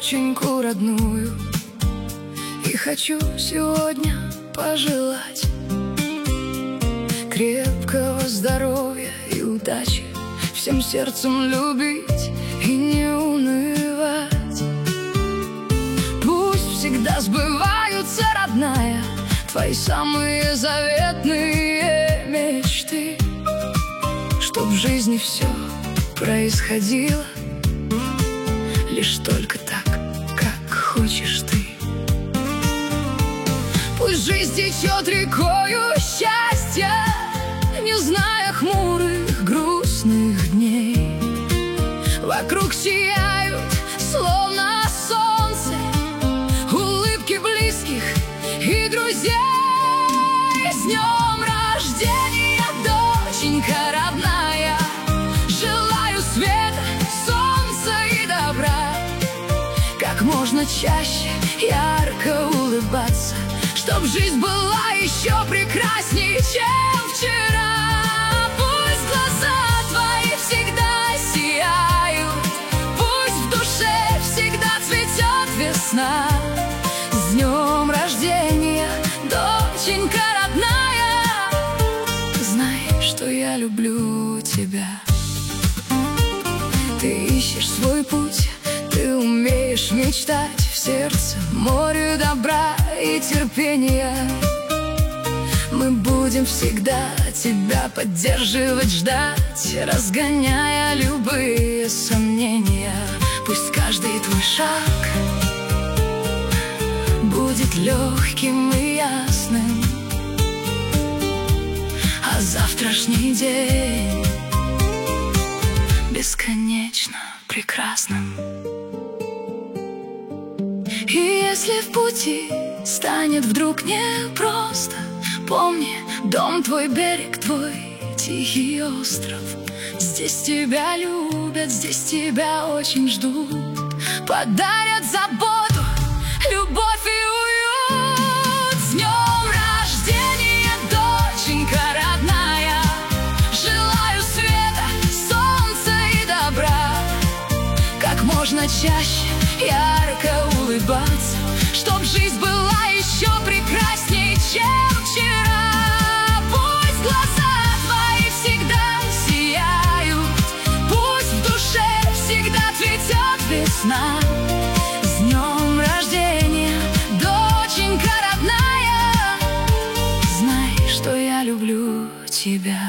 доченьку родную. И хочу сегодня пожелать крепкого здоровья и удачи, всем сердцем любить и не унывать. Пусть всегда сбываются, родная, твои самые заветные мечты, чтоб в жизни все происходило лишь только так, как хочешь ты. Пусть жизнь течет рекою счастья, не зная хмурых, грустных дней. Вокруг сияют, словно солнце, улыбки близких и друзей. С днем рождения, доченька родная! Желаю света, солнца и добра, как можно чаще ярко улыбаться, чтоб жизнь была еще прекрасней, чем вчера. Пусть глаза твои всегда сияют, пусть в душе всегда цветет весна. С днем рождения, доченька родная! Знай, что я люблю тебя. Ты ищешь свой путь, ты умеешь мечтать, в сердце море добра и терпения. Мы будем всегда тебя поддерживать, ждать, разгоняя любые сомнения. Пусть каждый твой шаг будет легким и ясным, а завтрашний день бесконечно прекрасным. И если в пути станет вдруг непросто, помни, дом твой, берег твой, тихий остров. Здесь тебя любят, здесь тебя очень ждут, подарят заботу, любовь и уют. С днем рождения, доченька родная! Желаю света, солнца и добра, как можно чаще ярко улыбаться, чтоб жизнь была еще прекрасней, чем вчера. Пусть глаза твои всегда сияют, пусть в душе всегда цветет весна. С днем рождения, доченька родная! Знай, что я люблю тебя.